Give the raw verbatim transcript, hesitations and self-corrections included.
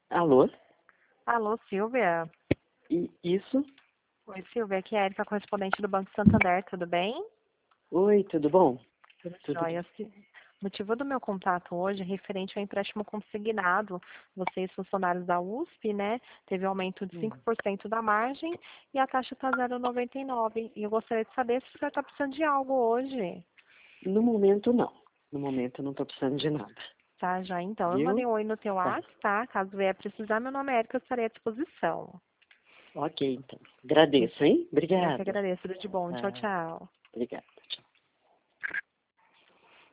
Alô? Alô, Silvia? E isso? Oi, Silvia, aqui é a Erika, correspondente do Banco Santander, tudo bem? Oi, tudo bom? Tudo Tudo bom. jóia. Si- O motivo do meu contato hoje é referente ao empréstimo consignado. Vocês, funcionários da U S P, né, teve aumento de cinco Hum. por cento da margem e a taxa está zero vírgula noventa e nove. E nove. E eu gostaria de saber se o senhor está precisando de algo hoje. No momento, não. No momento, eu não estou precisando de nada. Tá, já então. Eu mandei Viu? um oi no teu Tá. WhatsApp, tá? Caso vier precisar, meu nome é Erika, eu estarei à disposição. Ok, então. Agradeço, hein? Eu que Obrigada. agradeço, tudo de bom. Tchau, Tá. tchau. Obrigada.